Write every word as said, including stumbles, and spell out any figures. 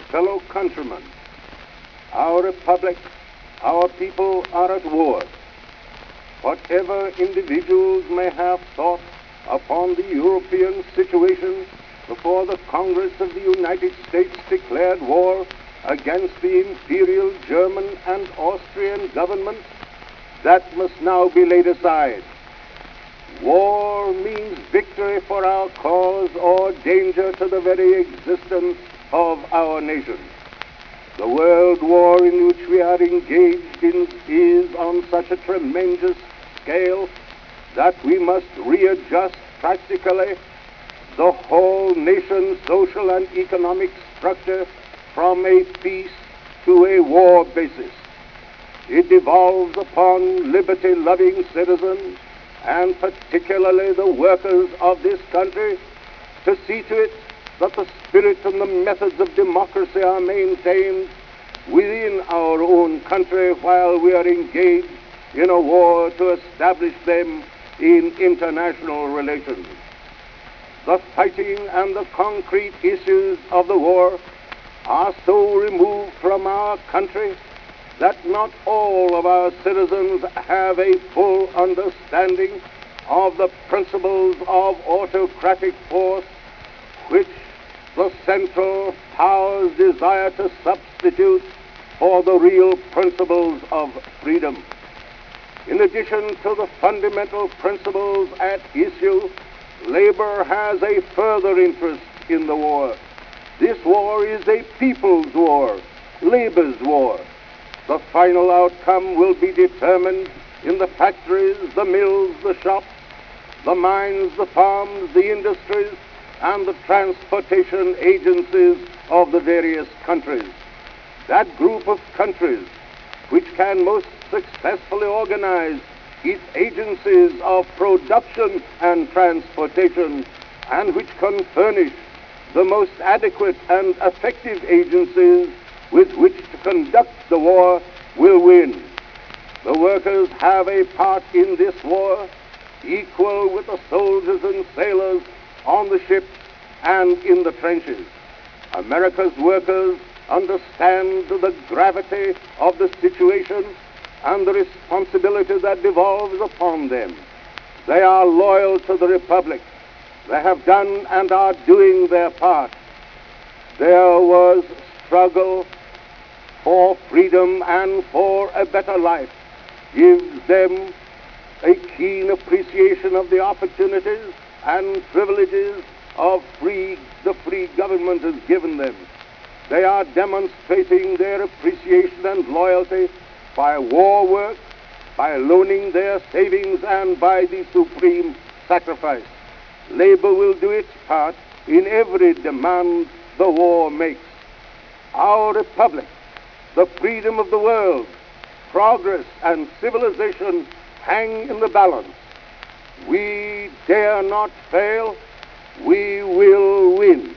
fellow countrymen, our republic, our people are at war. Whatever individuals may have thought upon the European situation before the Congress of the United States declared war against the imperial German and Austrian governments, that must now be laid aside. War means victory for our cause or danger to the very existence of our nation. The world war in which we are engaged in is on such a tremendous scale that we must readjust practically the whole nation's social and economic structure from a peace to a war basis. It devolves upon liberty-loving citizens, and particularly the workers of this country, to see to it that the spirit and the methods of democracy are maintained within our own country while we are engaged in a war to establish them in international relations. The fighting and the concrete issues of the war are so removed from our country that not all of our citizens have a full understanding of the principles of autocratic force which the Central Powers desire to substitute for the real principles of freedom. In addition to the fundamental principles at issue, labor has a further interest in the war. This war is a people's war, labor's war. The final outcome will be determined in the factories, the mills, the shops, the mines, the farms, the industries, and the transportation agencies of the various countries. That group of countries which can most successfully organize its agencies of production and transportation, and which can furnish the most adequate and effective agencies with which to conduct the war, will win. The workers have a part in this war equal with the soldiers and sailors on the ships and in the trenches. America's workers understand the gravity of the situation and the responsibility that devolves upon them. They are loyal to the Republic. They have done and are doing their part. There was struggle for freedom and for a better life, gives them a keen appreciation of the opportunities and privileges of free, the free government has given them. They are demonstrating their appreciation and loyalty by war work, by loaning their savings, and by the supreme sacrifice. Labor will do its part in every demand the war makes. Our republic, the freedom of the world, progress and civilization hang in the balance. We dare not fail. We will win.